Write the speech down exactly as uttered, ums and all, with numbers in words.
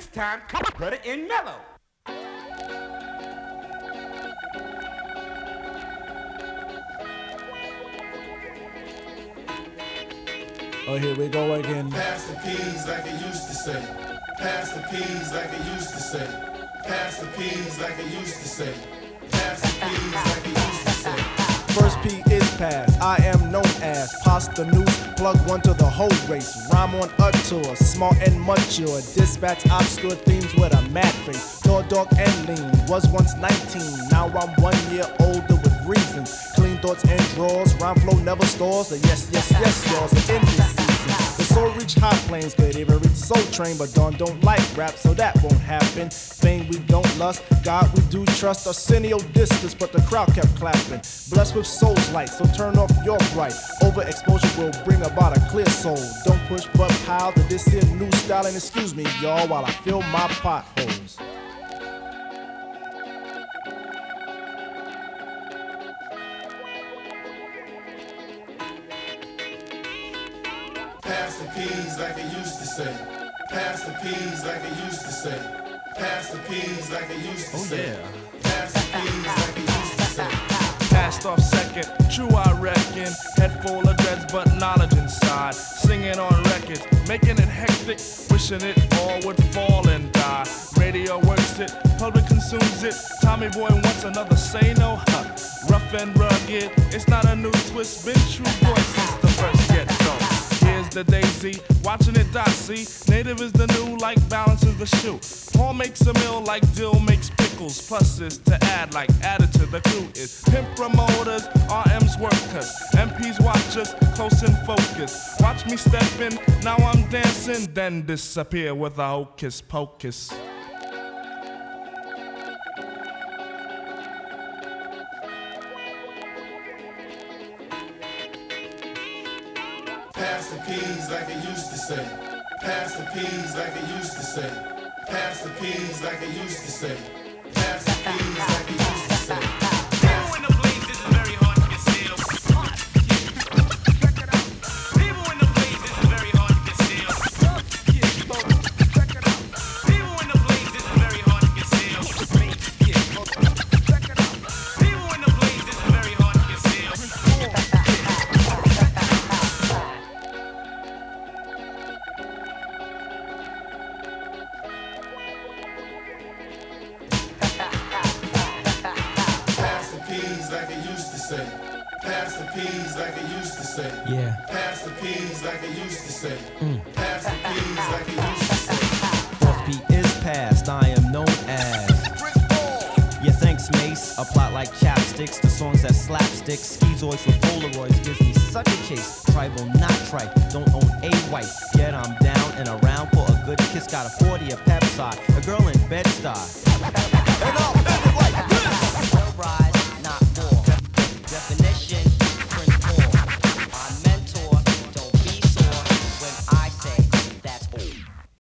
time, put it in mellow. Oh, here we go again. Pass the peas like it used to say. Pass the peas like it used to say. Pass the peas like it used to say. Pass the peas like it used to say. First P is pass. I am known as Pasta News. Plug one to the whole race. Rhyme on a tour. Smart and mature. Dispatch obscure themes with a mad face. Dog, dog, and lean. Was once nineteen. Now I'm one year older with reasons. Clean thoughts and drawers. Rhyme flow never stores. A yes, yes, yes, y'all's in this season. The soul reach high planes. Could even reach Soul Train. But Dawn don't like rap, so that won't happen. Fame we don't lust. God we do trust. Arsenio distance, but the crowd kept clapping. Blessed with soul's light, so turn off your bright. Overexposure will bring about a clear soul. Don't push but pile to this here new style. And excuse me, y'all, while I fill my potholes. Pass the peas like it used to say. Pass the peas like it used to say. Pass the peas like it used to oh, say. Yeah. Pass the peas like it used to say. Passed off second, true I reckon. Head full of dreads, but knowledge inside. Singing on records, making it hectic. Wishing it all would fall and die. Radio works it, public consumes it. Tommy Boy wants another say no, huh? Rough and rugged, it's not a new twist. Been true boy since the first get-go. Here's the daisy, watching it dot, see. Native is the new, like balance is the shoe. Paul makes a meal like dill makes pickles. Pluses to add, like added to the crew is pimp promoters, R M's workers, M P's watchers, close in focus. Watch me step in, now I'm dancing, then disappear with a hocus pocus. Pass the peas like it used to say. Pass the peas like it used to say. Pass the peas like it used to say. Pass the peas like it used to say. People in the place, this is very hard to conceal. People in the place, this is very hard to conceal. People in the place, this is very hard to conceal. People in the place, this is very hard to conceal. Like it used to say. Pass the peas like it used to say. Yeah. Pass the peas like it used to say. Mm. Pass the peas like it used to say. Fourth P is past, I am known as. Yeah, thanks, Mace. A plot like chapsticks, the songs that slapstick. Schizoids with Polaroids gives me such a chase. Tribal, not trite, don't own a wife. Yet I'm down and around for a good kiss. Got a forty, a pep side, a girl in Bed-Stuy. And I'm